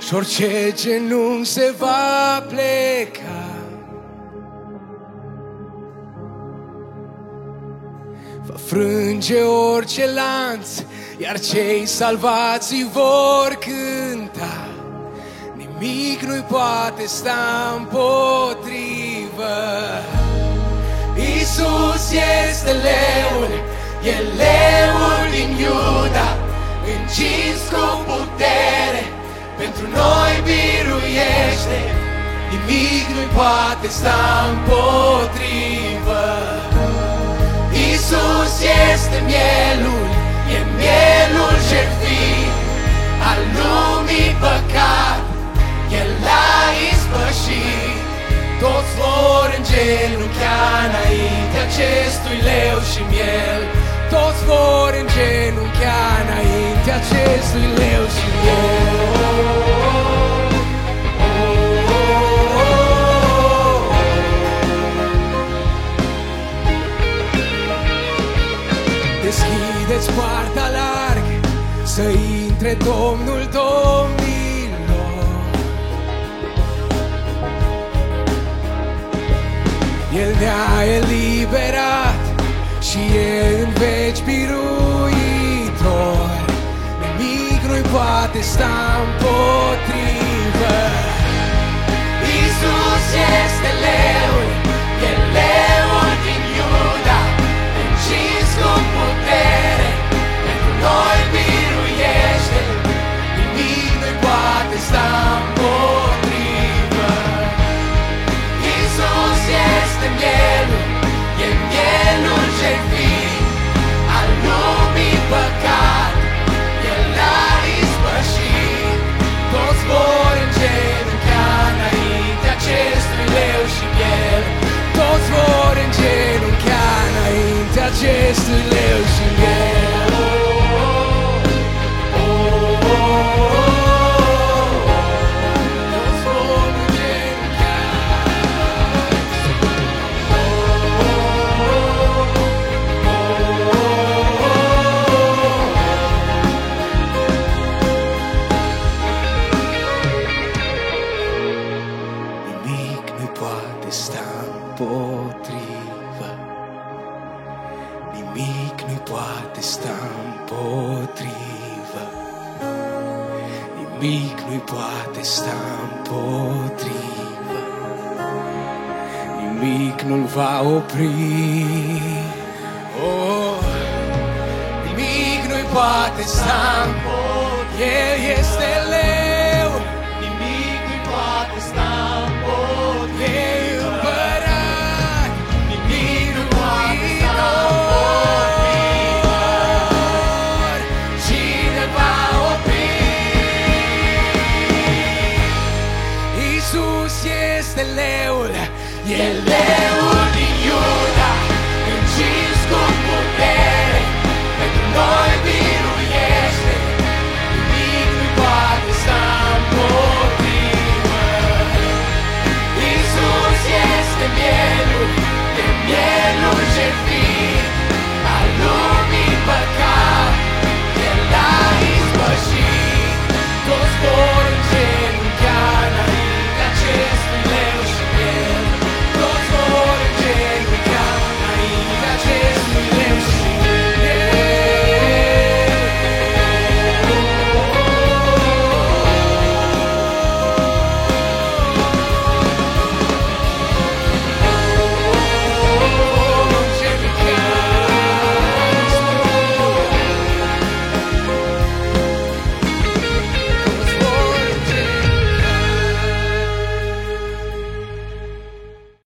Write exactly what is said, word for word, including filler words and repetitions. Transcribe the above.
și orice genunchi se va pleca. Va frânge orice lanț, iar cei salvați îi vor cânta. Nimic nu-i poate sta împotrivă. Iisus este leul, e leul din Iuda, încins cu putere, pentru noi biruiește. Nimic nu-i poate sta împotrivă. Iisus este mielul, e mielul jertfit al lumii păcat, El l-a ispășit. Toți vor îngenunchea înainte acestui leu și miel. Toți vor îngenunchea înainte acestui leu și miel. Deschideți poarta larg, să intre Domnul domnilor. El ne-a eliberat și e în veci biruitor. Nimic nu-i poate sta împotrivă. Iisus este leul, e leul din Iuda, încins cu putere, pentru noi biruiește. Nimic nu-i poate sta împotrivă. Iisus este mielul, e mielul jertfit al lumii păcat, El l-a ispășit. Toți vor îngenunchea înainte acestui leu și miel. Toți vor îngenunchea înainte acestui leu și miel. Toți vor îngenunchea. Nimic nu poate sta împotrivă. Nimic nu poate sta împotrivă. Nimic nu poate sta împotrivă. Nimic nu-l va opri. Oh, nimic nu poate sta împotrivă. El este leu. Nimic nu poate sta împotrivă. E împărat. Nimic nu poate sta împotrivă. Cine va opri? Iisus este leul, e leul din